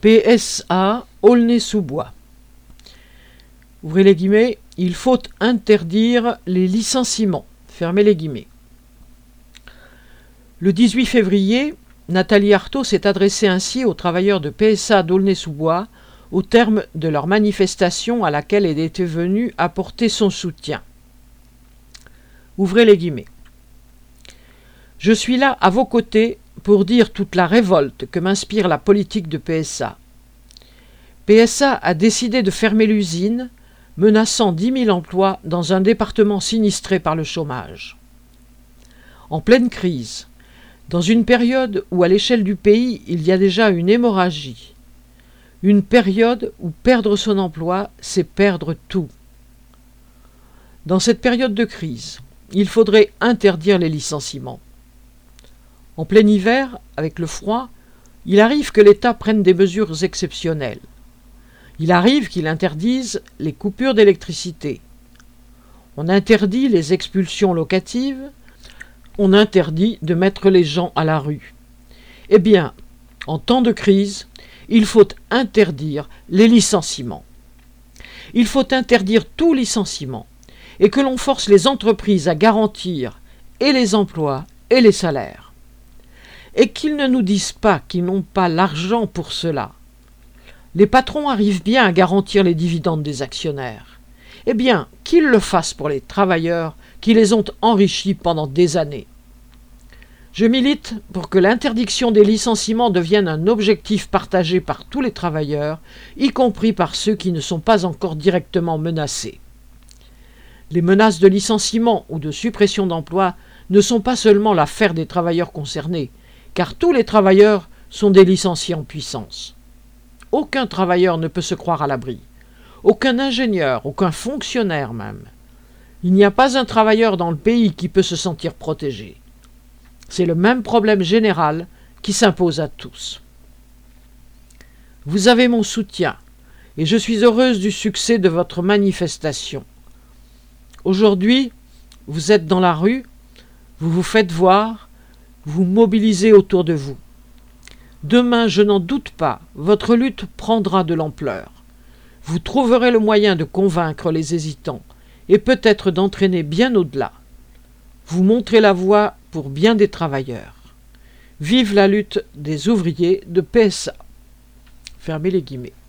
PSA Aulnay-sous-Bois. Ouvrez les guillemets, il faut interdire les licenciements. Fermez les guillemets. Le 18 février, Nathalie Arthaud s'est adressée ainsi aux travailleurs de PSA d'Aulnay-sous-Bois au terme de leur manifestation à laquelle elle était venue apporter son soutien. Ouvrez les guillemets. Je suis là à vos côtés pour dire toute la révolte que m'inspire la politique de PSA. PSA a décidé de fermer l'usine, menaçant 10 000 emplois dans un département sinistré par le chômage. En pleine crise, dans une période où à l'échelle du pays il y a déjà une hémorragie, une période où perdre son emploi, c'est perdre tout. Dans cette période de crise, il faudrait interdire les licenciements. En plein hiver, avec le froid, il arrive que l'État prenne des mesures exceptionnelles. Il arrive qu'il interdise les coupures d'électricité. On interdit les expulsions locatives. On interdit de mettre les gens à la rue. Eh bien, en temps de crise, il faut interdire les licenciements. Il faut interdire tout licenciement et que l'on force les entreprises à garantir et les emplois et les salaires. Et qu'ils ne nous disent pas qu'ils n'ont pas l'argent pour cela. Les patrons arrivent bien à garantir les dividendes des actionnaires. Eh bien, qu'ils le fassent pour les travailleurs qui les ont enrichis pendant des années. Je milite pour que l'interdiction des licenciements devienne un objectif partagé par tous les travailleurs, y compris par ceux qui ne sont pas encore directement menacés. Les menaces de licenciement ou de suppression d'emplois ne sont pas seulement l'affaire des travailleurs concernés, car tous les travailleurs sont des licenciés en puissance. Aucun travailleur ne peut se croire à l'abri, aucun ingénieur, aucun fonctionnaire même. Il n'y a pas un travailleur dans le pays qui peut se sentir protégé. C'est le même problème général qui s'impose à tous. Vous avez mon soutien et je suis heureuse du succès de votre manifestation. Aujourd'hui, vous êtes dans la rue, vous vous faites voir, vous mobilisez autour de vous. Demain, je n'en doute pas, votre lutte prendra de l'ampleur. Vous trouverez le moyen de convaincre les hésitants et peut-être d'entraîner bien au-delà. Vous montrez la voie pour bien des travailleurs. Vive la lutte des ouvriers de PSA. Fermez les guillemets.